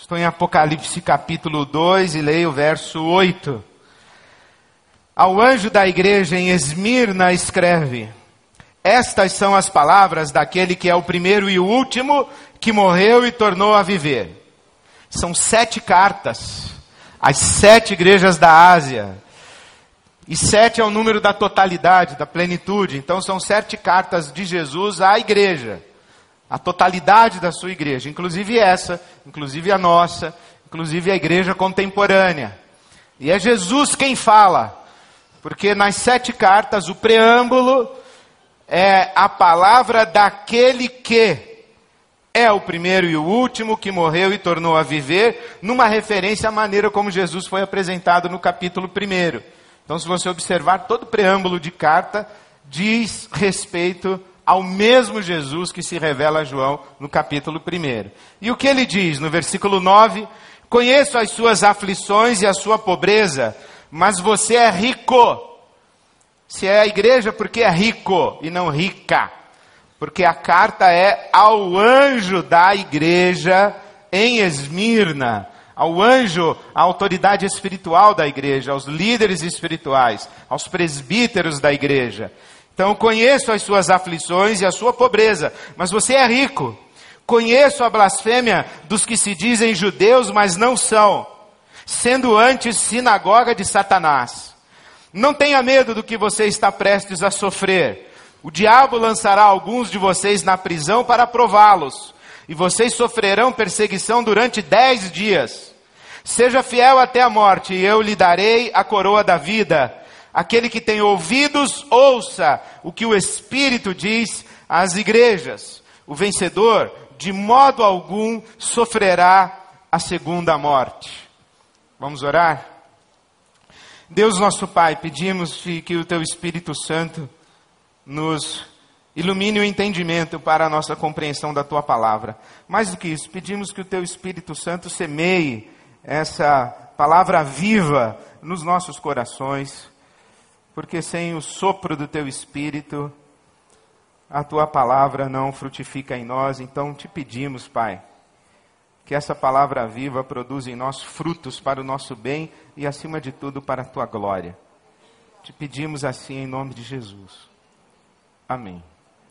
Estou em Apocalipse capítulo 2 e leio o verso 8. Ao anjo da igreja em Esmirna escreve: estas são as palavras daquele que é o primeiro e o último, que morreu e tornou a viver. São 7 cartas, às 7 igrejas da Ásia. E 7 é o número da totalidade, da plenitude. Então são 7 cartas de Jesus à igreja. A totalidade da sua igreja, inclusive essa, inclusive a nossa, inclusive a igreja contemporânea. E é Jesus quem fala, porque nas 7 cartas o preâmbulo é a palavra daquele que é o primeiro e o último, que morreu e tornou a viver, numa referência à maneira como Jesus foi apresentado no capítulo 1. Então, se você observar, todo o preâmbulo de carta diz respeito ao mesmo Jesus que se revela a João no capítulo 1. E o que ele diz no versículo 9? Conheço as suas aflições e a sua pobreza, mas você é rico. Se é a igreja, porque é rico e não rica. Porque a carta é ao anjo da igreja em Esmirna. Ao anjo, a autoridade espiritual da igreja, aos líderes espirituais, aos presbíteros da igreja. Então, conheço as suas aflições e a sua pobreza, mas você é rico. Conheço a blasfêmia dos que se dizem judeus, mas não são, sendo antes sinagoga de Satanás. Não tenha medo do que você está prestes a sofrer. O diabo lançará alguns de vocês na prisão para prová-los, e vocês sofrerão perseguição durante 10 dias. Seja fiel até a morte, e eu lhe darei a coroa da vida. Aquele que tem ouvidos, ouça o que o Espírito diz às igrejas. O vencedor, de modo algum, sofrerá a segunda morte. Vamos orar? Deus nosso Pai, pedimos que o Teu Espírito Santo nos ilumine o entendimento para a nossa compreensão da Tua palavra. Mais do que isso, pedimos que o Teu Espírito Santo semeie essa palavra viva nos nossos corações, porque sem o sopro do Teu Espírito, a Tua palavra não frutifica em nós. Então te pedimos, Pai, que essa palavra viva produza em nós frutos para o nosso bem e, acima de tudo, para a Tua glória. Te pedimos assim em nome de Jesus. Amém.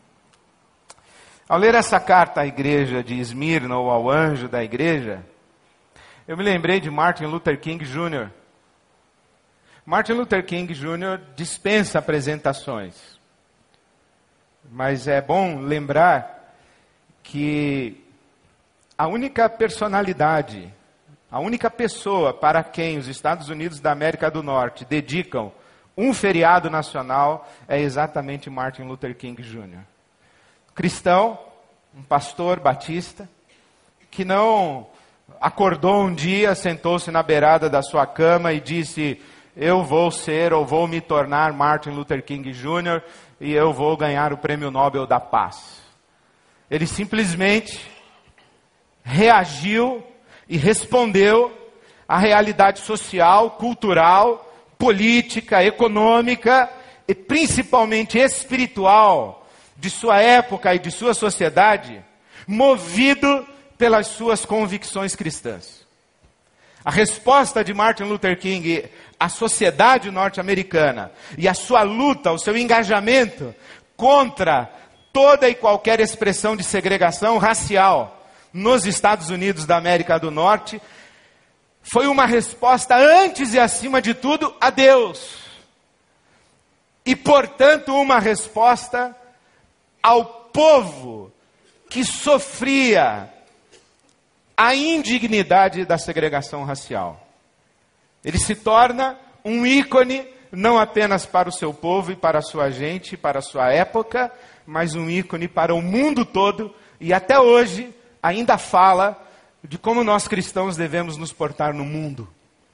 Ao ler essa carta à igreja de Esmirna, ou ao anjo da igreja, eu me lembrei de Martin Luther King Jr. Martin Luther King Jr. dispensa apresentações. Mas é bom lembrar que a única personalidade, a única pessoa para quem os Estados Unidos da América do Norte dedicam um feriado nacional é exatamente Martin Luther King Jr. Cristão, um pastor batista, que não acordou um dia, sentou-se na beirada da sua cama e disse: eu vou ser ou vou me tornar Martin Luther King Jr. e eu vou ganhar o Prêmio Nobel da Paz. Ele simplesmente reagiu e respondeu à realidade social, cultural, política, econômica e principalmente espiritual de sua época e de sua sociedade, movido pelas suas convicções cristãs. A resposta de Martin Luther King à sociedade norte-americana e a sua luta, o seu engajamento contra toda e qualquer expressão de segregação racial nos Estados Unidos da América do Norte, foi uma resposta antes e acima de tudo a Deus. E portanto uma resposta ao povo que sofria a indignidade da segregação racial. Ele se torna um ícone não apenas para o seu povo e para a sua gente, para a sua época, mas um ícone para o mundo todo, e até hoje ainda fala de como nós cristãos devemos nos portar no mundo.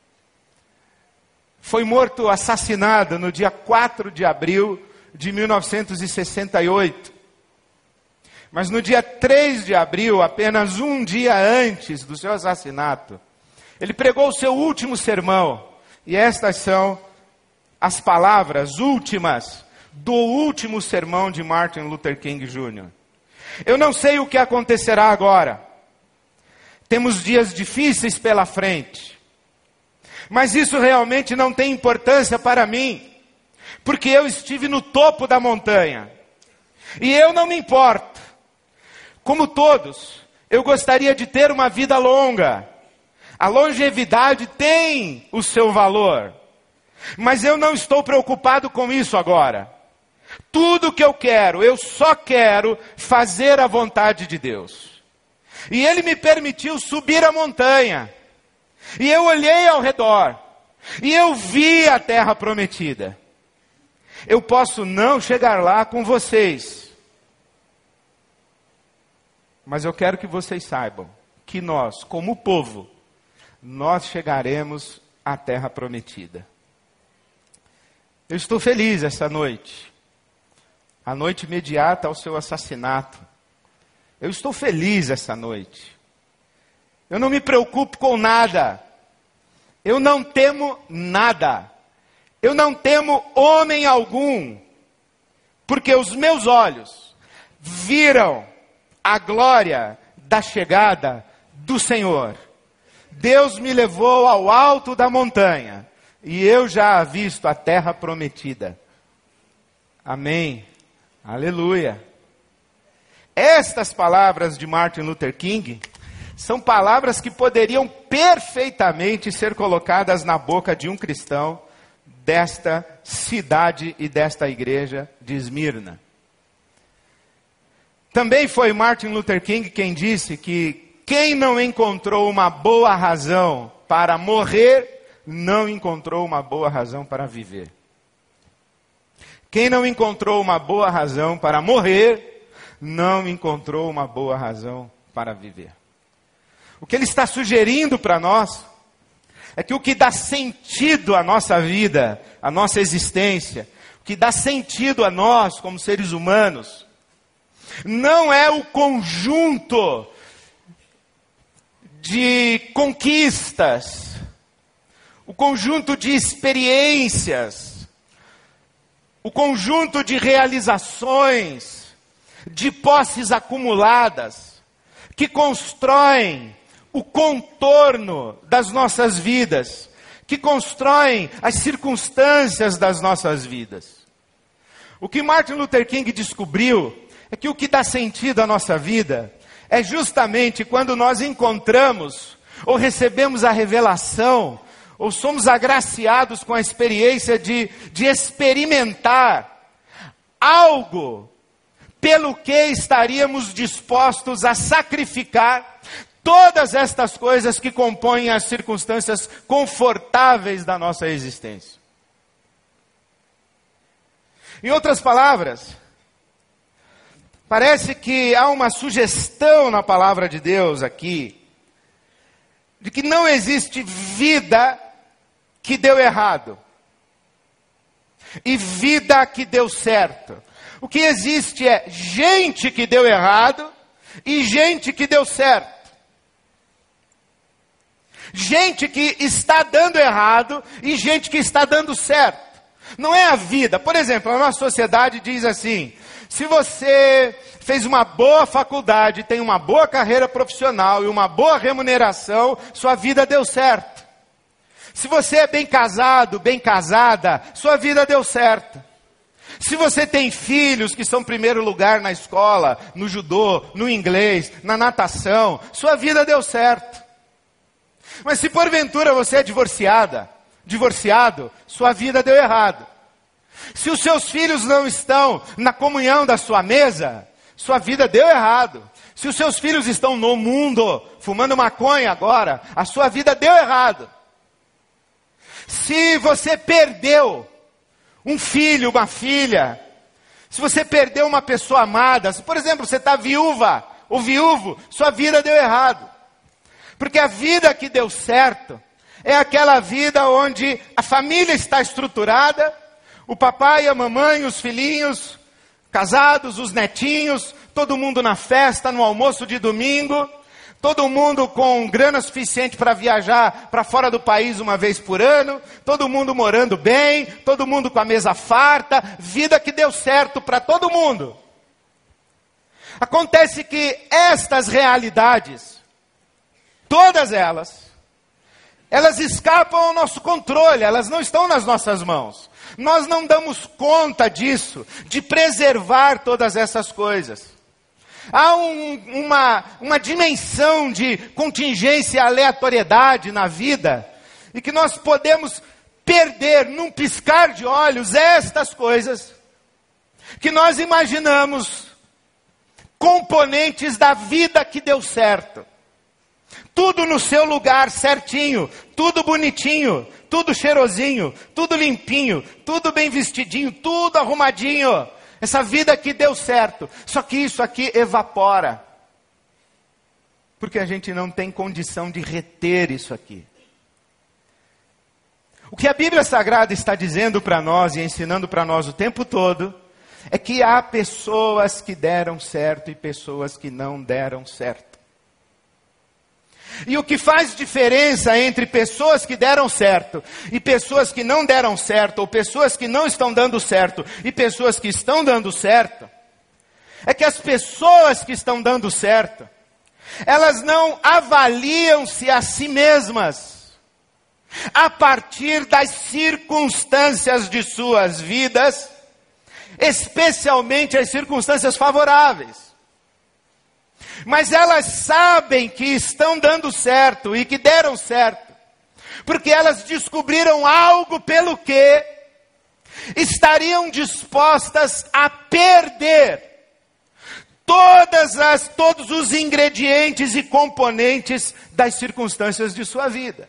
Foi morto, assassinado no dia 4 de abril de 1968. Mas no dia 3 de abril, apenas um dia antes do seu assassinato, ele pregou o seu último sermão. E estas são as palavras últimas do último sermão de Martin Luther King Jr. Eu não sei o que acontecerá agora. Temos dias difíceis pela frente. Mas isso realmente não tem importância para mim, porque eu estive no topo da montanha. E eu não me importo. Como todos, eu gostaria de ter uma vida longa. A longevidade tem o seu valor. Mas eu não estou preocupado com isso agora. Tudo que eu quero, eu só quero fazer a vontade de Deus. E Ele me permitiu subir a montanha. E eu olhei ao redor. E eu vi a terra prometida. Eu posso não chegar lá com vocês. Mas eu quero que vocês saibam que nós, como povo, nós chegaremos à terra prometida. Eu estou feliz essa noite. A noite imediata ao seu assassinato. Eu estou feliz essa noite. Eu não me preocupo com nada. Eu não temo nada. Eu não temo homem algum. Porque os meus olhos viram a glória da chegada do Senhor. Deus me levou ao alto da montanha. E eu já avisto a terra prometida. Amém. Aleluia. Estas palavras de Martin Luther King são palavras que poderiam perfeitamente ser colocadas na boca de um cristão desta cidade e desta igreja de Esmirna. Também foi Martin Luther King quem disse que quem não encontrou uma boa razão para morrer, não encontrou uma boa razão para viver. Quem não encontrou uma boa razão para morrer, não encontrou uma boa razão para viver. O que ele está sugerindo para nós é que o que dá sentido à nossa vida, à nossa existência, o que dá sentido a nós como seres humanos, não é o conjunto de conquistas, o conjunto de experiências, o conjunto de realizações, de posses acumuladas, que constroem o contorno das nossas vidas, que constroem as circunstâncias das nossas vidas. O que Martin Luther King descobriu é que o que dá sentido à nossa vida é justamente quando nós encontramos ou recebemos a revelação ou somos agraciados com a experiência de experimentar algo pelo que estaríamos dispostos a sacrificar todas estas coisas que compõem as circunstâncias confortáveis da nossa existência. Em outras palavras, parece que há uma sugestão na palavra de Deus aqui, de que não existe vida que deu errado e vida que deu certo. O que existe é gente que deu errado e gente que deu certo. Gente que está dando errado e gente que está dando certo. Não é a vida. Por exemplo, a nossa sociedade diz assim: se você fez uma boa faculdade, tem uma boa carreira profissional e uma boa remuneração, sua vida deu certo. Se você é bem casado, bem casada, sua vida deu certo. Se você tem filhos que são primeiro lugar na escola, no judô, no inglês, na natação, sua vida deu certo. Mas se porventura você é divorciado, sua vida deu errado. Se os seus filhos não estão na comunhão da sua mesa, sua vida deu errado. Se os seus filhos estão no mundo, fumando maconha agora, a sua vida deu errado. Se você perdeu um filho, uma filha, se você perdeu uma pessoa amada, se por exemplo você está viúva ou viúvo, sua vida deu errado. Porque a vida que deu certo é aquela vida onde a família está estruturada, o papai, a mamãe, os filhinhos, casados, os netinhos, todo mundo na festa, no almoço de domingo, todo mundo com grana suficiente para viajar para fora do país uma vez por ano, todo mundo morando bem, todo mundo com a mesa farta, vida que deu certo para todo mundo. Acontece que estas realidades Todas elas escapam ao nosso controle, elas não estão nas nossas mãos. Nós não damos conta disso, de preservar todas essas coisas. Há uma dimensão de contingência e aleatoriedade na vida, e que nós podemos perder num piscar de olhos estas coisas, que nós imaginamos componentes da vida que deu certo. Tudo no seu lugar certinho, tudo bonitinho, tudo cheirosinho, tudo limpinho, tudo bem vestidinho, tudo arrumadinho. Essa vida que deu certo. Só que isso aqui evapora. Porque a gente não tem condição de reter isso aqui. O que a Bíblia Sagrada está dizendo para nós e ensinando para nós o tempo todo, é que há pessoas que deram certo e pessoas que não deram certo. E o que faz diferença entre pessoas que deram certo e pessoas que não deram certo, ou pessoas que não estão dando certo e pessoas que estão dando certo, é que as pessoas que estão dando certo, elas não avaliam-se a si mesmas a partir das circunstâncias de suas vidas, especialmente as circunstâncias favoráveis. Mas elas sabem que estão dando certo e que deram certo, porque elas descobriram algo pelo que estariam dispostas a perder todos os ingredientes e componentes das circunstâncias de sua vida.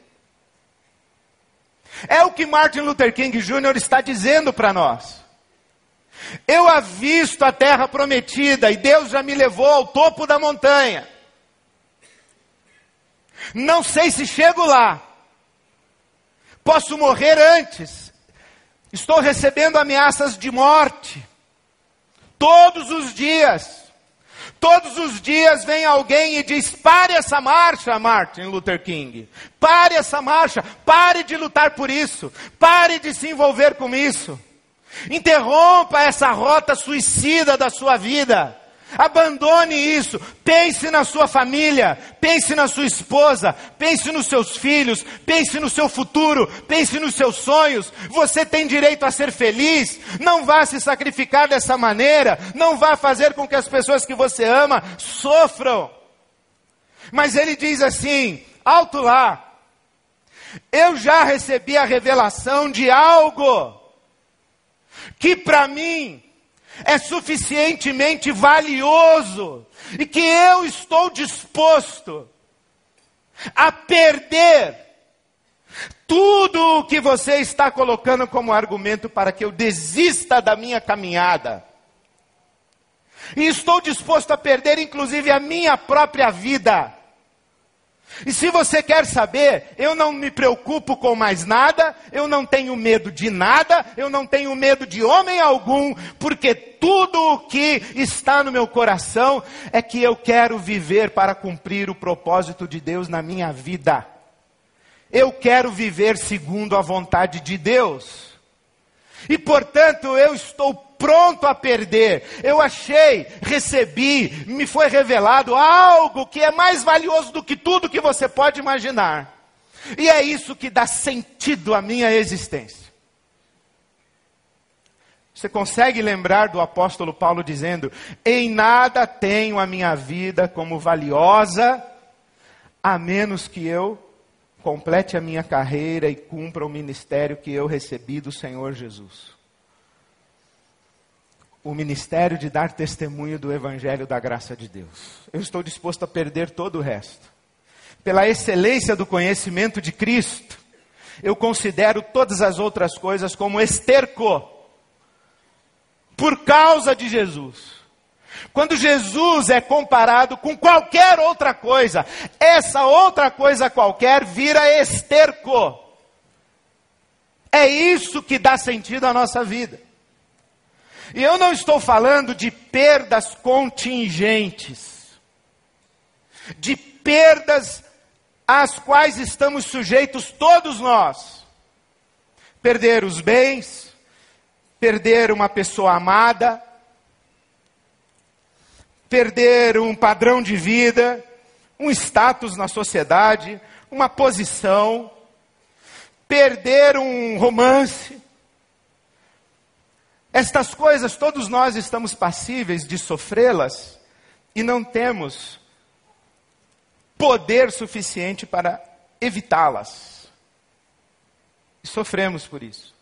É o que Martin Luther King Jr. está dizendo para nós. Eu avisto a terra prometida e Deus já me levou ao topo da montanha. Não sei se chego lá. Posso morrer antes. Estou recebendo ameaças de morte. Todos os dias. Todos os dias vem alguém e diz: pare essa marcha, Martin Luther King. Pare essa marcha. Pare de lutar por isso. Pare de se envolver com isso. Interrompa essa rota suicida da sua vida. Abandone isso. Pense na sua família. Pense na sua esposa. Pense nos seus filhos. Pense no seu futuro. Pense nos seus sonhos. Você tem direito a ser feliz. Não vá se sacrificar dessa maneira. Não vá fazer com que as pessoas que você ama sofram. Mas ele diz assim: alto lá. Eu já recebi a revelação de algo que para mim é suficientemente valioso e que eu estou disposto a perder tudo o que você está colocando como argumento para que eu desista da minha caminhada. E estou disposto a perder inclusive a minha própria vida. E se você quer saber, eu não me preocupo com mais nada, eu não tenho medo de nada, eu não tenho medo de homem algum, porque tudo o que está no meu coração é que eu quero viver para cumprir o propósito de Deus na minha vida. Eu quero viver segundo a vontade de Deus. E portanto eu estou pronto a perder. Eu achei, recebi, me foi revelado algo que é mais valioso do que tudo que você pode imaginar. E é isso que dá sentido à minha existência. Você consegue lembrar do apóstolo Paulo dizendo: em nada tenho a minha vida como valiosa, a menos que eu complete a minha carreira e cumpra o ministério que eu recebi do Senhor Jesus. O ministério de dar testemunho do Evangelho da graça de Deus. Eu estou disposto a perder todo o resto. Pela excelência do conhecimento de Cristo, eu considero todas as outras coisas como esterco. Por causa de Jesus. Quando Jesus é comparado com qualquer outra coisa, essa outra coisa qualquer vira esterco. É isso que dá sentido à nossa vida. E eu não estou falando de perdas contingentes, de perdas às quais estamos sujeitos todos nós. Perder os bens, perder uma pessoa amada, perder um padrão de vida, um status na sociedade, uma posição, perder um romance. Estas coisas, todos nós estamos passíveis de sofrê-las e não temos poder suficiente para evitá-las. E sofremos por isso.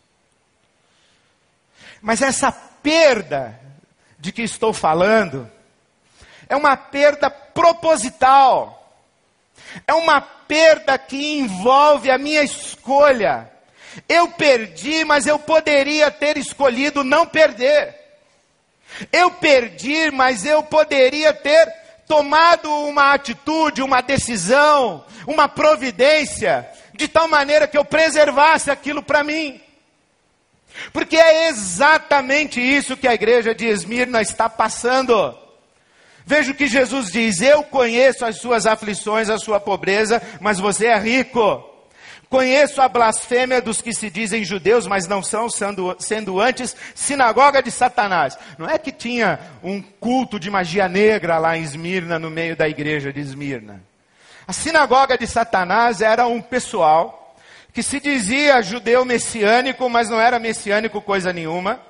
Mas essa perda de que estou falando é uma perda proposital. É uma perda que envolve a minha escolha. Eu perdi, mas eu poderia ter escolhido não perder. Eu perdi, mas eu poderia ter tomado uma atitude, uma decisão, uma providência, de tal maneira que eu preservasse aquilo para mim. Porque é exatamente isso que a igreja de Esmirna está passando. Veja o que Jesus diz: eu conheço as suas aflições, a sua pobreza, mas você é rico. Conheço a blasfêmia dos que se dizem judeus, mas não são, sendo antes sinagoga de Satanás. Não é que tinha um culto de magia negra lá em Esmirna, no meio da igreja de Esmirna. A sinagoga de Satanás era um pessoal que se dizia judeu messiânico, mas não era messiânico coisa nenhuma.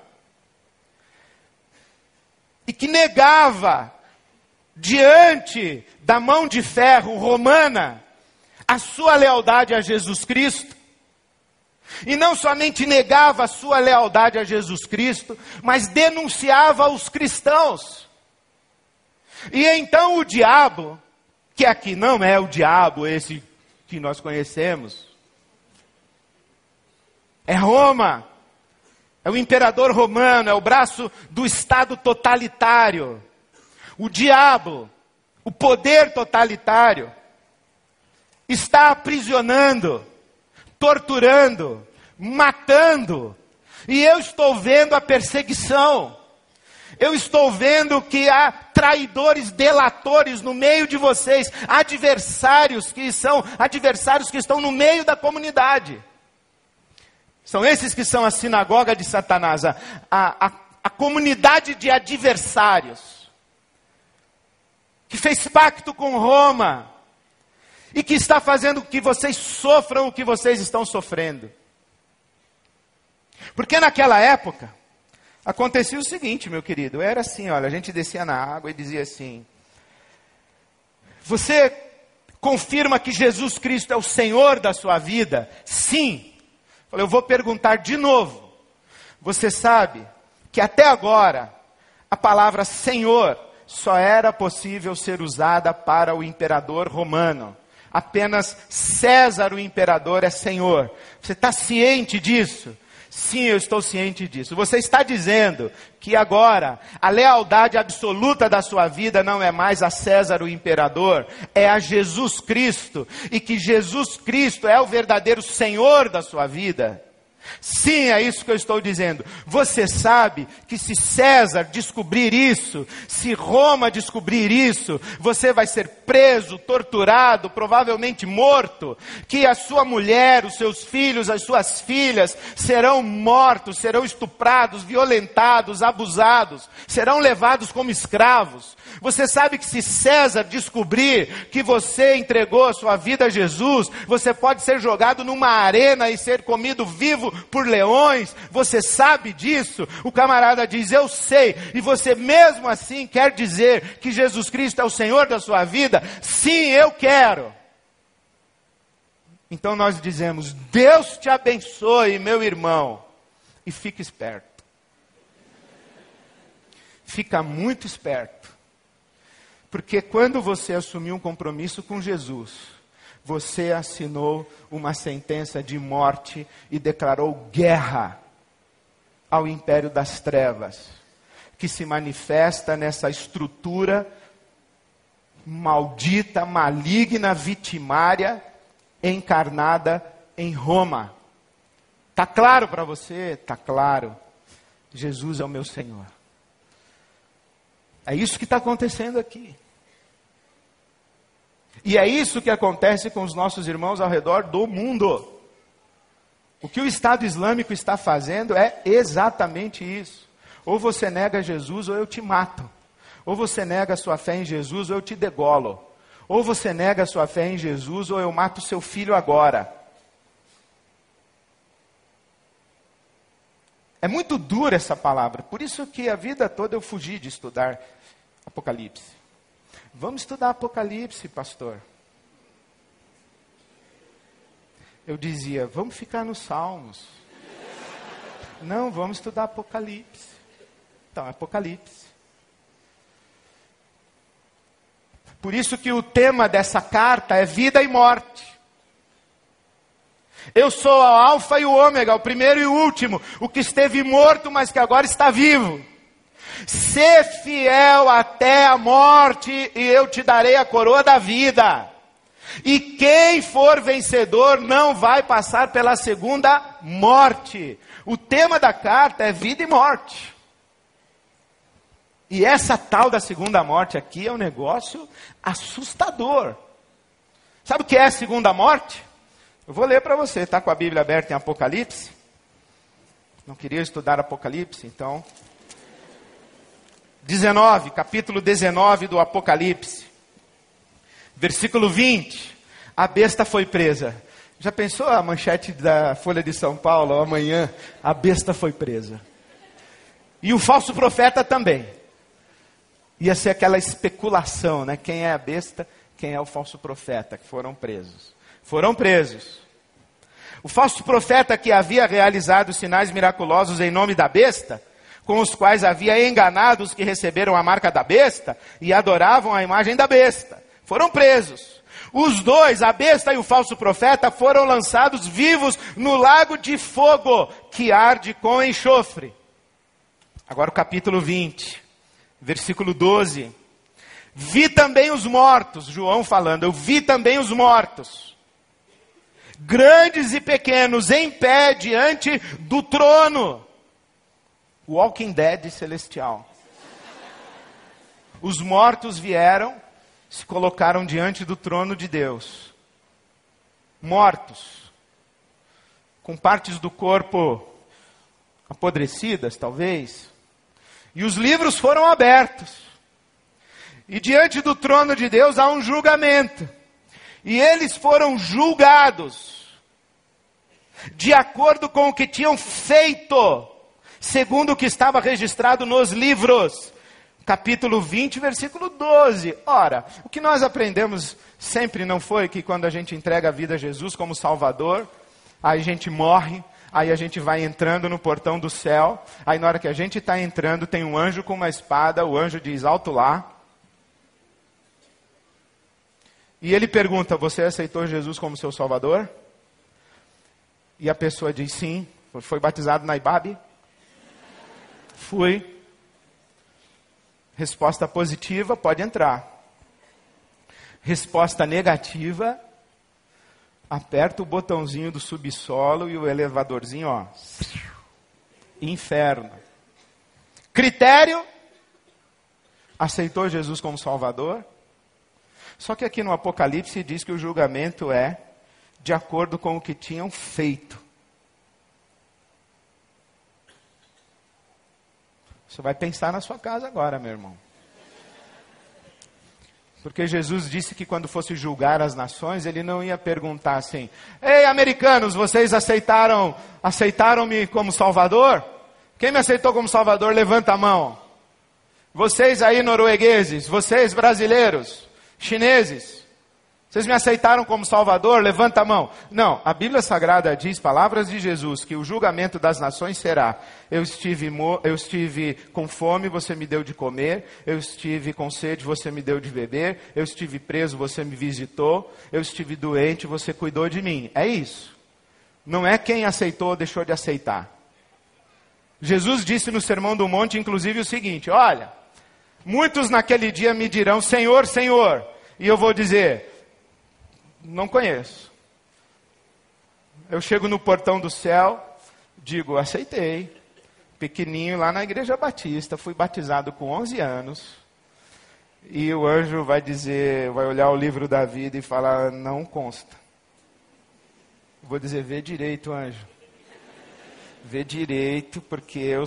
E que negava, diante da mão de ferro romana, a sua lealdade a Jesus Cristo. E não somente negava a sua lealdade a Jesus Cristo, mas denunciava os cristãos. E então o diabo, que aqui não é o diabo esse que nós conhecemos, é Roma, é o imperador romano, é o braço do Estado totalitário. O diabo, o poder totalitário, está aprisionando, torturando, matando. E eu estou vendo a perseguição. Eu estou vendo que há traidores, delatores no meio de vocês, adversários que estão no meio da comunidade. São esses que são a sinagoga de Satanás, a comunidade de adversários, que fez pacto com Roma, e que está fazendo que vocês sofram o que vocês estão sofrendo. Porque naquela época, acontecia o seguinte, meu querido, era assim, olha, a gente descia na água e dizia assim: você confirma que Jesus Cristo é o Senhor da sua vida? Sim. Eu vou perguntar de novo. Você sabe que até agora, a palavra Senhor só era possível ser usada para o imperador romano. Apenas César, o imperador, é Senhor. Você está ciente disso? Sim, eu estou ciente disso. Você está dizendo que agora a lealdade absoluta da sua vida não é mais a César, o imperador, é a Jesus Cristo. E que Jesus Cristo é o verdadeiro Senhor da sua vida? Sim, é isso que eu estou dizendo. Você sabe que se César descobrir isso, se Roma descobrir isso, você vai ser preso, torturado, provavelmente morto, que a sua mulher, os seus filhos, as suas filhas serão mortos, serão estuprados, violentados, abusados, serão levados como escravos. Você sabe que se César descobrir que você entregou a sua vida a Jesus, você pode ser jogado numa arena e ser comido vivo por leões. Você sabe disso? O camarada diz: eu sei. E você mesmo assim quer dizer que Jesus Cristo é o Senhor da sua vida? Sim, eu quero. Então nós dizemos: Deus te abençoe, meu irmão. E fique esperto. Fica muito esperto. Porque quando você assumiu um compromisso com Jesus, você assinou uma sentença de morte e declarou guerra ao império das trevas, que se manifesta nessa estrutura maldita, maligna, vitimária, encarnada em Roma. Está claro para você? Está claro. Jesus é o meu Senhor. É isso que está acontecendo aqui. E é isso que acontece com os nossos irmãos ao redor do mundo. O que o Estado Islâmico está fazendo é exatamente isso. Ou você nega Jesus ou eu te mato. Ou você nega a sua fé em Jesus ou eu te degolo. Ou você nega a sua fé em Jesus, ou eu mato seu filho agora. É muito dura essa palavra. Por isso que a vida toda eu fugi de estudar Apocalipse. Vamos estudar Apocalipse, pastor. Eu dizia, vamos ficar nos Salmos. Não, vamos estudar Apocalipse. Então, Apocalipse. Por isso que o tema dessa carta é vida e morte. Eu sou o alfa e o ômega, o primeiro e o último, o que esteve morto, mas que agora está vivo. Sê fiel até a morte e eu te darei a coroa da vida. E quem for vencedor não vai passar pela segunda morte. O tema da carta é vida e morte. E essa tal da segunda morte aqui é um negócio assustador. Sabe o que é a segunda morte? Eu vou ler para você, está com a Bíblia aberta em Apocalipse? Não queria estudar Apocalipse, então. Capítulo 19 do Apocalipse. Versículo 20. A besta foi presa. Já pensou a manchete da Folha de São Paulo, amanhã? A besta foi presa. E o falso profeta também. Ia ser aquela especulação, né? Quem é a besta, quem é o falso profeta, que foram presos. Foram presos. O falso profeta que havia realizado sinais miraculosos em nome da besta, com os quais havia enganado os que receberam a marca da besta e adoravam a imagem da besta. Foram presos. Os dois, a besta e o falso profeta, foram lançados vivos no lago de fogo, que arde com enxofre. Agora o capítulo 20, versículo 12. Vi também os mortos, João falando, eu vi também os mortos, grandes e pequenos, em pé diante do trono. Walking Dead celestial. Os mortos vieram, se colocaram diante do trono de Deus. Mortos. Com partes do corpo apodrecidas, talvez. E os livros foram abertos. E diante do trono de Deus há um julgamento. E eles foram julgados de acordo com o que tinham feito, segundo o que estava registrado nos livros. Capítulo 20, versículo 12. Ora, o que nós aprendemos sempre não foi que quando a gente entrega a vida a Jesus como Salvador, aí a gente morre, aí a gente vai entrando no portão do céu, aí na hora que a gente está entrando tem um anjo com uma espada, o anjo diz alto lá. E ele pergunta, você aceitou Jesus como seu Salvador? E a pessoa diz sim. Foi batizado na Ibabe? Fui. Resposta positiva, pode entrar. Resposta negativa, aperta o botãozinho do subsolo e o elevadorzinho, ó. Inferno. Critério, aceitou Jesus como Salvador? Só que aqui no Apocalipse diz que o julgamento é de acordo com o que tinham feito. Você vai pensar na sua casa agora, meu irmão. Porque Jesus disse que quando fosse julgar as nações, ele não ia perguntar assim, ei, americanos, vocês aceitaram-me como Salvador? Quem me aceitou como Salvador, levanta a mão. Vocês aí noruegueses, vocês brasileiros, chineses, vocês me aceitaram como Salvador? Levanta a mão. Não, a Bíblia Sagrada diz, palavras de Jesus, que o julgamento das nações será, eu estive com fome, você me deu de comer, eu estive com sede, você me deu de beber, eu estive preso, você me visitou, eu estive doente, você cuidou de mim. É isso. Não é quem aceitou ou deixou de aceitar. Jesus disse no Sermão do Monte, inclusive, o seguinte, olha, muitos naquele dia me dirão, Senhor, Senhor, e eu vou dizer, não conheço. Eu chego no portão do céu, digo, aceitei. Pequenininho lá na Igreja Batista, fui batizado com 11 anos. E o anjo vai dizer, vai olhar o livro da vida e falar, não consta. Vou dizer, vê direito, anjo. Vê direito, porque eu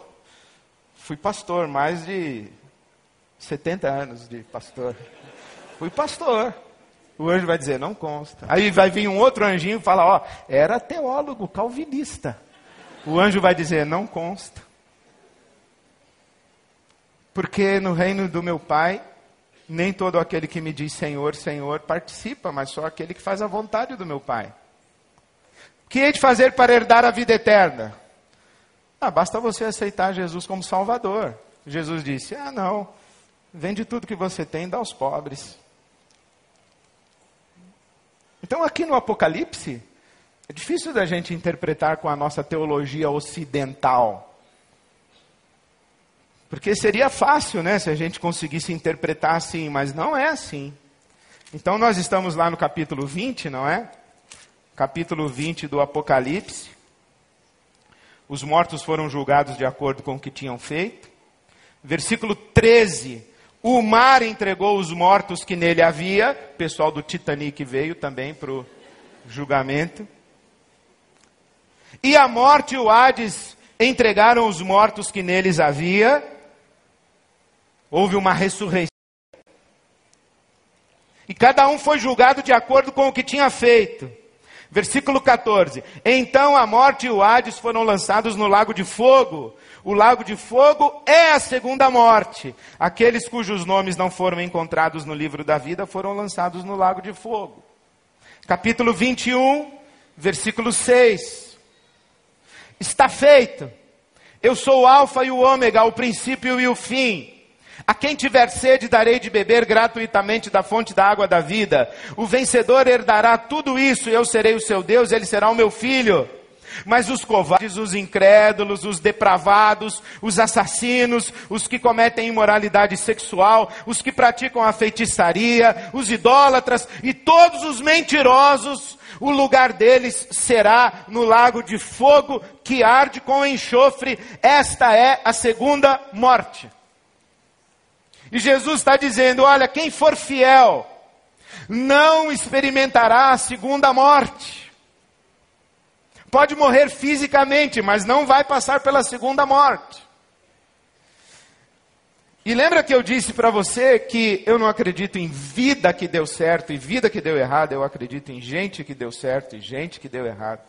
fui pastor, mais de 70 anos de pastor. Fui pastor. O anjo vai dizer, não consta. Aí vai vir um outro anjinho e falar, ó, era teólogo calvinista. O anjo vai dizer, não consta. Porque no reino do meu Pai, nem todo aquele que me diz Senhor, Senhor participa, mas só aquele que faz a vontade do meu Pai. O que hei de fazer para herdar a vida eterna? Basta você aceitar Jesus como Salvador. Jesus disse, não, vende tudo que você tem e dá aos pobres. Então aqui no Apocalipse, é difícil da gente interpretar com a nossa teologia ocidental. Porque seria fácil, né, se a gente conseguisse interpretar assim, mas não é assim. Então nós estamos lá no capítulo 20, não é? Capítulo 20 do Apocalipse. Os mortos foram julgados de acordo com o que tinham feito. Versículo 13. O mar entregou os mortos que nele havia. O pessoal do Titanic veio também para o julgamento. E a morte e o Hades entregaram os mortos que neles havia. Houve uma ressurreição. E cada um foi julgado de acordo com o que tinha feito. Versículo 14. Então a morte e o Hades foram lançados no lago de fogo. O lago de fogo é a segunda morte. Aqueles cujos nomes não foram encontrados no livro da vida foram lançados no lago de fogo. Capítulo 21, versículo 6. Está feito. Eu sou o alfa e o ômega, o princípio e o fim. A quem tiver sede, darei de beber gratuitamente da fonte da água da vida. O vencedor herdará tudo isso, e eu serei o seu Deus, ele será o meu filho. Mas os covardes, os incrédulos, os depravados, os assassinos, os que cometem imoralidade sexual, os que praticam a feitiçaria, os idólatras e todos os mentirosos, o lugar deles será no lago de fogo que arde com enxofre. Esta é a segunda morte. E Jesus está dizendo, olha, quem for fiel não experimentará a segunda morte. Pode morrer fisicamente, mas não vai passar pela segunda morte. E lembra que eu disse para você que eu não acredito em vida que deu certo e vida que deu errado, eu acredito em gente que deu certo e gente que deu errado.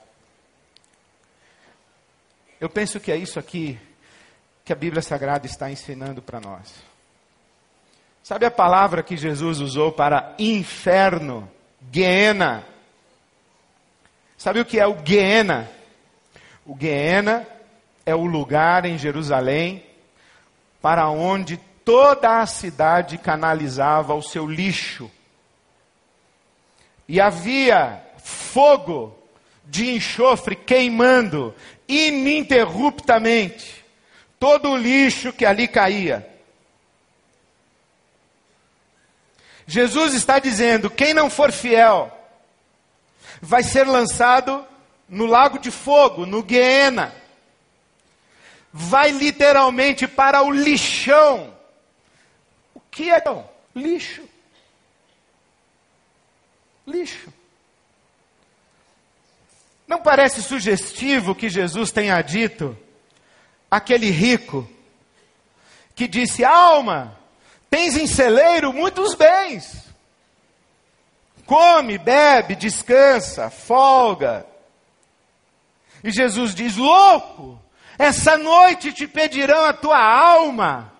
Eu penso que é isso aqui que a Bíblia Sagrada está ensinando para nós. Sabe a palavra que Jesus usou para inferno? Geena. Sabe o que é o Geena? O Geena é o lugar em Jerusalém para onde toda a cidade canalizava o seu lixo. E havia fogo de enxofre queimando ininterruptamente todo o lixo que ali caía. Jesus está dizendo, quem não for fiel, vai ser lançado no lago de fogo, no Geena. Vai literalmente para o lixão. O que é lixo? Lixo. Não parece sugestivo que Jesus tenha dito aquele rico que disse, alma, tens em celeiro muitos bens. Come, bebe, descansa, folga. E Jesus diz, louco, essa noite te pedirão a tua alma.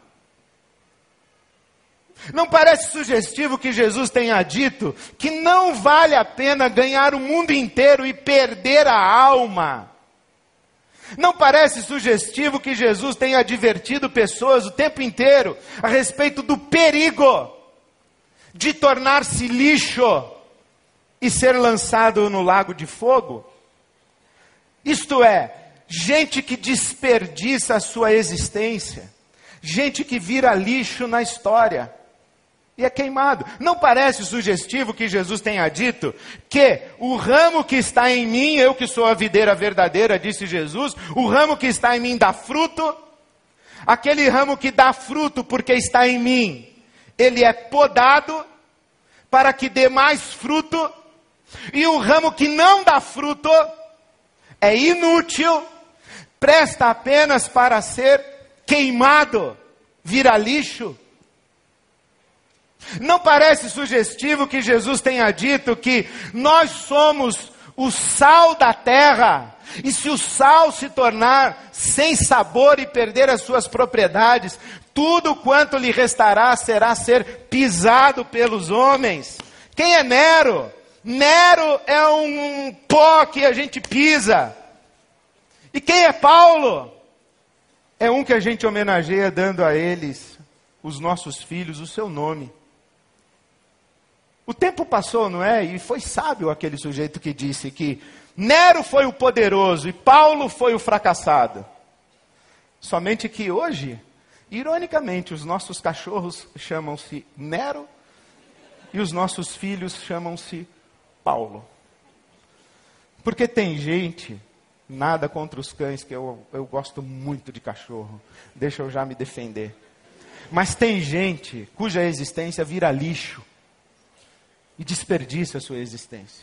Não parece sugestivo que Jesus tenha dito que não vale a pena ganhar o mundo inteiro e perder a alma? Não parece sugestivo que Jesus tenha advertido pessoas o tempo inteiro a respeito do perigo de tornar-se lixo e ser lançado no lago de fogo? Isto é, gente que desperdiça a sua existência, gente que vira lixo na história e é queimado. Não parece sugestivo que Jesus tenha dito que o ramo que está em mim, eu que sou a videira verdadeira, disse Jesus, o ramo que está em mim dá fruto, aquele ramo que dá fruto porque está em mim, ele é podado para que dê mais fruto, e o ramo que não dá fruto é inútil, presta apenas para ser queimado, vira lixo. Não parece sugestivo que Jesus tenha dito que nós somos o sal da terra, e se o sal se tornar sem sabor e perder as suas propriedades, tudo quanto lhe restará será ser pisado pelos homens. Quem é Nero? Nero é um pó que a gente pisa. E quem é Paulo? É um que a gente homenageia dando a eles, os nossos filhos, o seu nome. O tempo passou, não é? E foi sábio aquele sujeito que disse que Nero foi o poderoso e Paulo foi o fracassado. Somente que hoje, ironicamente, os nossos cachorros chamam-se Nero e os nossos filhos chamam-se Paulo. Porque tem gente, nada contra os cães, que eu gosto muito de cachorro, deixa eu já me defender. Mas tem gente cuja existência vira lixo e desperdiça a sua existência.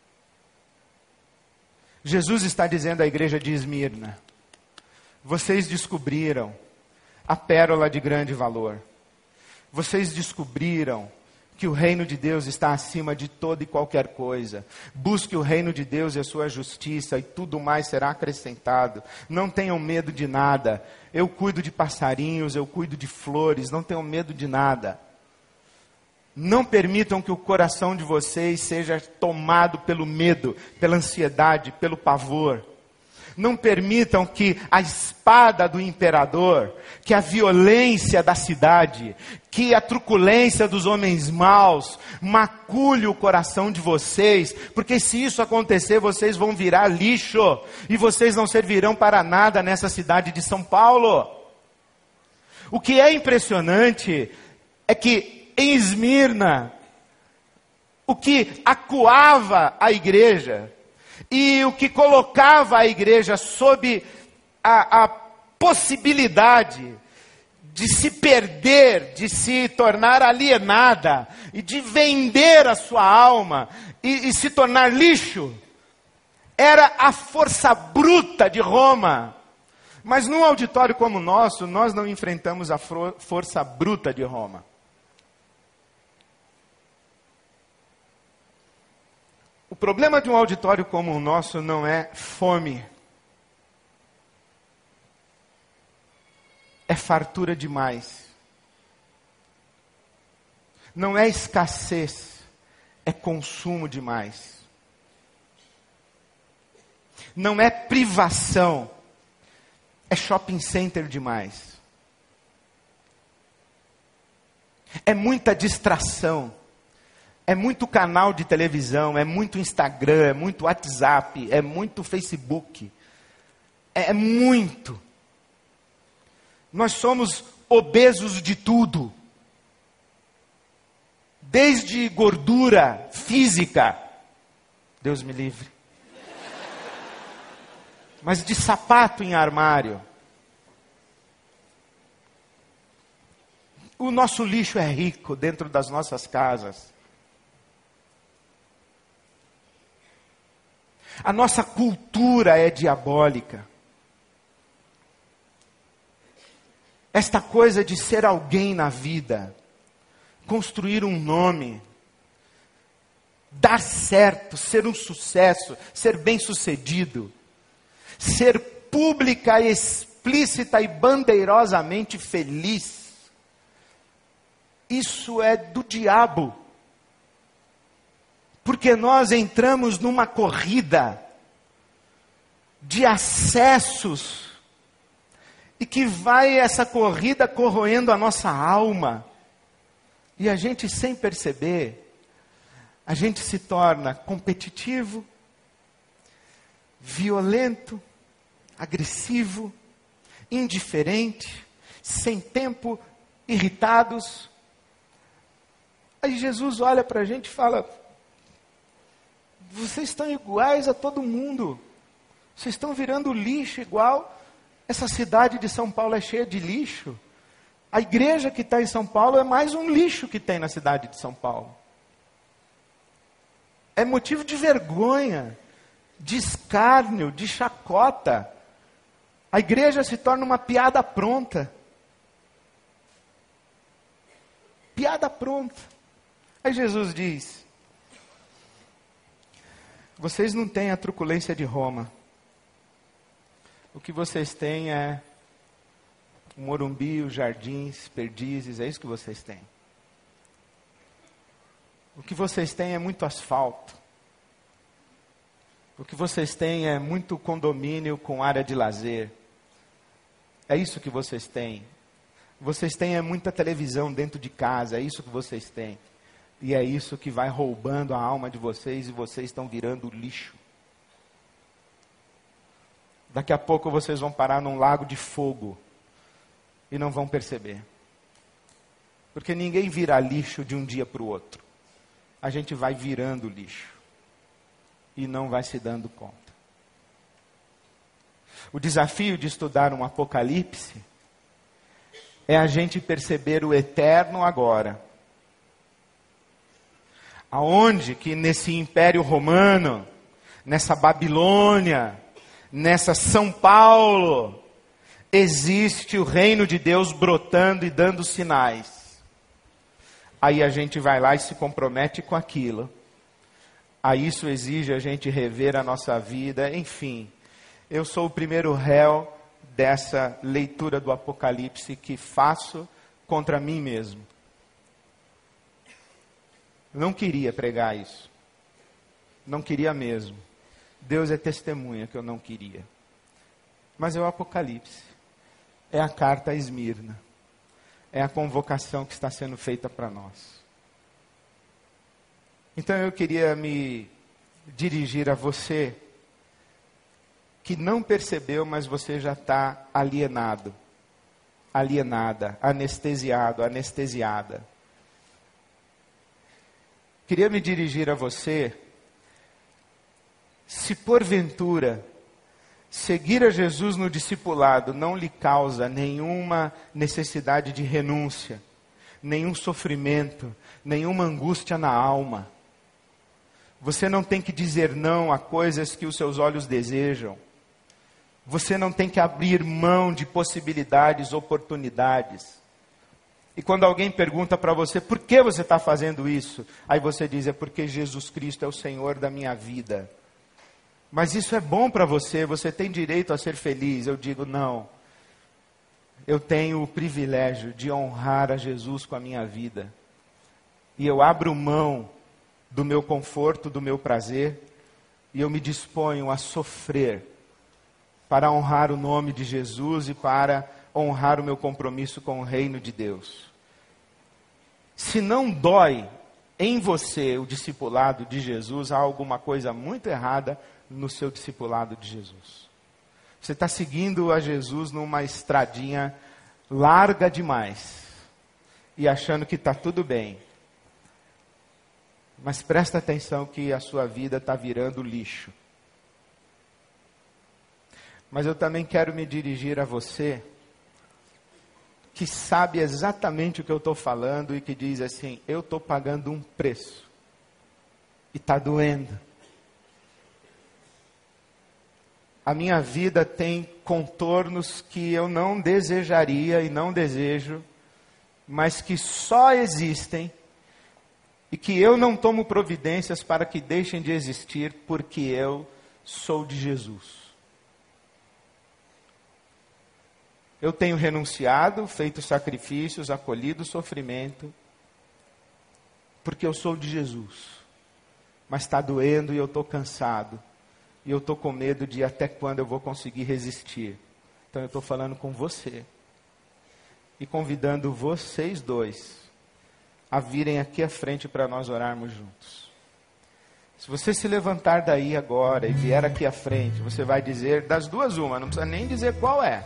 Jesus está dizendo à igreja de Esmirna: vocês descobriram a pérola de grande valor. Vocês descobriram que o reino de Deus está acima de toda e qualquer coisa. Busque o reino de Deus e a sua justiça, e tudo mais será acrescentado. Não tenham medo de nada. Eu cuido de passarinhos, eu cuido de flores, não tenham medo de nada. Não permitam que o coração de vocês seja tomado pelo medo, pela ansiedade, pelo pavor. Não permitam que a espada do imperador, que a violência da cidade, que a truculência dos homens maus macule o coração de vocês, porque se isso acontecer, vocês vão virar lixo e vocês não servirão para nada nessa cidade de São Paulo. O que é impressionante é que em Esmirna, o que acuava a igreja e o que colocava a igreja sob a possibilidade de se perder, de se tornar alienada e de vender a sua alma e se tornar lixo, era a força bruta de Roma. Mas num auditório como o nosso, nós não enfrentamos a força bruta de Roma. O problema de um auditório como o nosso não é fome. É fartura demais. Não é escassez, é consumo demais. Não é privação, é shopping center demais. É muita distração. É muito canal de televisão, é muito Instagram, é muito WhatsApp, é muito Facebook. É muito. Nós somos obesos de tudo. Desde gordura física, Deus me livre. Mas de sapato em armário. O nosso lixo é rico dentro das nossas casas. A nossa cultura é diabólica. Esta coisa de ser alguém na vida, construir um nome, dar certo, ser um sucesso, ser bem-sucedido, ser pública, explícita e bandeirosamente feliz, isso é do diabo. Porque nós entramos numa corrida de acessos e que vai essa corrida corroendo a nossa alma. E a gente, sem perceber, a gente se torna competitivo, violento, agressivo, indiferente, sem tempo, irritados. Aí Jesus olha para a gente e fala: vocês estão iguais a todo mundo. Vocês estão virando lixo igual. Essa cidade de São Paulo é cheia de lixo. A igreja que está em São Paulo é mais um lixo que tem na cidade de São Paulo. É motivo de vergonha, de escárnio, de chacota. A igreja se torna uma piada pronta. piada pronta. Aí Jesus diz: vocês não têm a truculência de Roma. O que vocês têm é o Morumbi, os Jardins, Perdizes, é isso que vocês têm. O que vocês têm é muito asfalto. O que vocês têm é muito condomínio com área de lazer. É isso que vocês têm. Vocês têm é muita televisão dentro de casa, é isso que vocês têm. E é isso que vai roubando a alma de vocês e vocês estão virando lixo. Daqui a pouco vocês vão parar num lago de fogo e não vão perceber. Porque ninguém vira lixo de um dia para o outro. A gente vai virando lixo e não vai se dando conta. O desafio de estudar um Apocalipse é a gente perceber o eterno agora. Aonde que nesse Império Romano, nessa Babilônia, nessa São Paulo, existe o reino de Deus brotando e dando sinais. Aí a gente vai lá e se compromete com aquilo. Aí isso exige a gente rever a nossa vida. Enfim, eu sou o primeiro réu dessa leitura do Apocalipse que faço contra mim mesmo. Eu não queria pregar isso. Não queria mesmo. Deus é testemunha que eu não queria. Mas é o Apocalipse. É a carta a Esmirna. É a convocação que está sendo feita para nós. Então eu queria me dirigir a você que não percebeu, mas você já está alienado, alienada, anestesiado, anestesiada. Queria me dirigir a você, se porventura seguir a Jesus no discipulado não lhe causa nenhuma necessidade de renúncia, nenhum sofrimento, nenhuma angústia na alma. Você não tem que dizer não a coisas que os seus olhos desejam. Você não tem que abrir mão de possibilidades, oportunidades. E quando alguém pergunta para você, por que você está fazendo isso? Aí você diz, é porque Jesus Cristo é o Senhor da minha vida. Mas isso é bom para você, você tem direito a ser feliz. Eu digo, não. Eu tenho o privilégio de honrar a Jesus com a minha vida. E eu abro mão do meu conforto, do meu prazer, e eu me disponho a sofrer para honrar o nome de Jesus e para honrar o meu compromisso com o reino de Deus. Se não dói em você o discipulado de Jesus, há alguma coisa muito errada no seu discipulado de Jesus. Você está seguindo a Jesus numa estradinha larga demais e achando que está tudo bem. Mas presta atenção que a sua vida está virando lixo. Mas eu também quero me dirigir a você que sabe exatamente o que eu estou falando e que diz assim, eu estou pagando um preço e está doendo. A minha vida tem contornos que eu não desejaria e não desejo, mas que só existem e que eu não tomo providências para que deixem de existir porque eu sou de Jesus. Eu tenho renunciado, feito sacrifícios, acolhido sofrimento, porque eu sou de Jesus. Mas está doendo e eu estou cansado. E eu estou com medo de até quando eu vou conseguir resistir. Então eu estou falando com você. E convidando vocês dois a virem aqui à frente para nós orarmos juntos. Se você se levantar daí agora e vier aqui à frente, você vai dizer das duas uma, não precisa nem dizer qual é.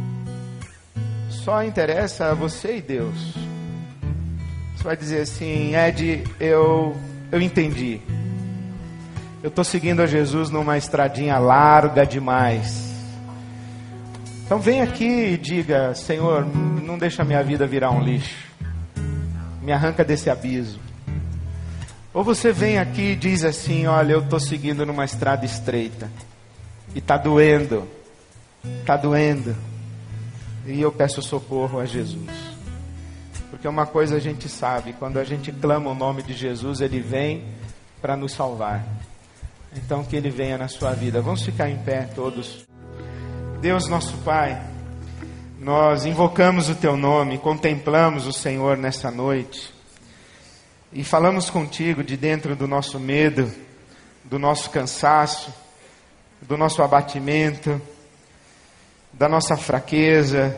Só interessa a você e Deus. Você vai dizer assim, Ed, eu entendi. Eu estou seguindo a Jesus numa estradinha larga demais. Então vem aqui e diga, Senhor, não deixa a minha vida virar um lixo. Me arranca desse abismo. Ou você vem aqui e diz assim, olha, eu estou seguindo numa estrada estreita. E está doendo. Está doendo. E eu peço socorro a Jesus. Porque uma coisa a gente sabe, quando a gente clama o nome de Jesus, Ele vem para nos salvar. Então que Ele venha na sua vida. Vamos ficar em pé todos. Deus nosso Pai, nós invocamos o Teu nome, contemplamos o Senhor nessa noite. E falamos contigo de dentro do nosso medo, do nosso cansaço, do nosso abatimento, da nossa fraqueza.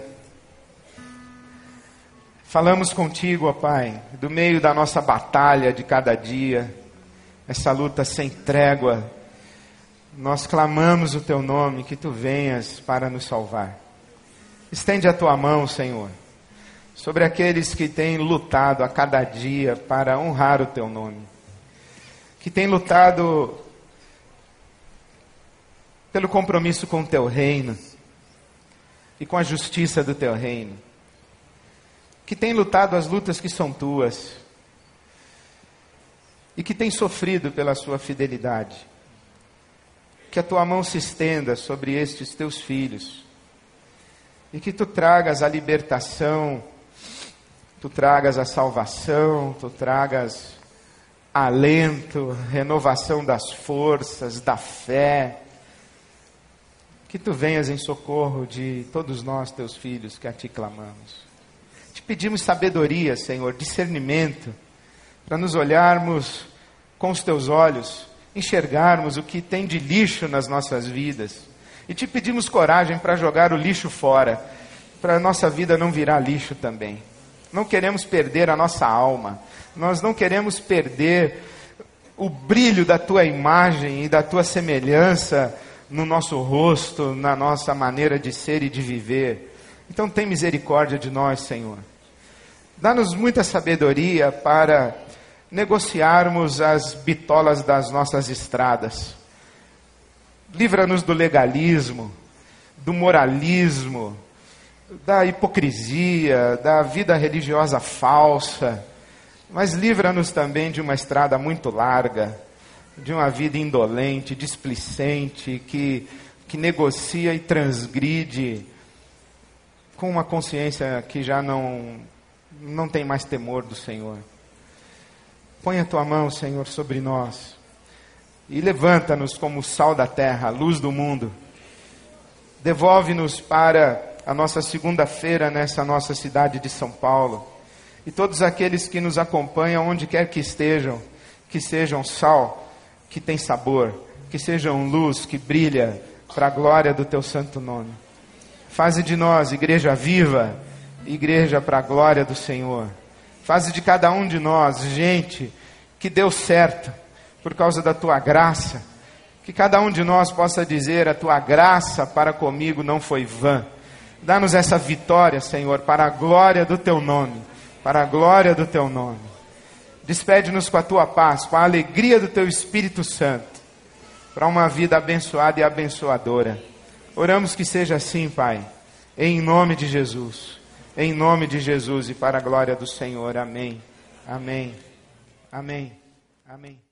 Falamos contigo, ó Pai, do meio da nossa batalha de cada dia, essa luta sem trégua. Nós clamamos o Teu nome, que Tu venhas para nos salvar. Estende a Tua mão, Senhor, sobre aqueles que têm lutado a cada dia para honrar o Teu nome, que têm lutado pelo compromisso com o Teu reino e com a justiça do Teu reino, que têm lutado as lutas que são Tuas e que têm sofrido pela Sua fidelidade. Que a Tua mão se estenda sobre estes Teus filhos e que Tu tragas a libertação, Tu tragas a salvação, Tu tragas alento, renovação das forças, da fé. Que Tu venhas em socorro de todos nós, Teus filhos, que a Ti clamamos. Te pedimos sabedoria, Senhor, discernimento, para nos olharmos com os Teus olhos, enxergarmos o que tem de lixo nas nossas vidas. E Te pedimos coragem para jogar o lixo fora, para a nossa vida não virar lixo também. Não queremos perder a nossa alma, nós não queremos perder o brilho da Tua imagem e da Tua semelhança no nosso rosto, na nossa maneira de ser e de viver. Então tem misericórdia de nós, Senhor. Dá-nos muita sabedoria para negociarmos as bitolas das nossas estradas. Livra-nos do legalismo, do moralismo, da hipocrisia, da vida religiosa falsa. Mas livra-nos também de uma estrada muito larga, de uma vida indolente, displicente, que negocia e transgride com uma consciência que já não tem mais temor do Senhor. Põe a Tua mão, Senhor, sobre nós e levanta-nos como o sal da terra, a luz do mundo. Devolve-nos para a nossa segunda-feira nessa nossa cidade de São Paulo. E todos aqueles que nos acompanham, onde quer que estejam, que sejam sal, que tem sabor, que sejam luz, que brilha para a glória do Teu santo nome. Faze de nós igreja viva, igreja para a glória do Senhor. Faze de cada um de nós gente que deu certo por causa da Tua graça. Que cada um de nós possa dizer: a Tua graça para comigo não foi vã. Dá-nos essa vitória, Senhor, para a glória do Teu nome. Para a glória do Teu nome. Despede-nos com a Tua paz, com a alegria do Teu Espírito Santo, para uma vida abençoada e abençoadora. Oramos que seja assim, Pai, em nome de Jesus. Em nome de Jesus e para a glória do Senhor. Amém. Amém. Amém. Amém.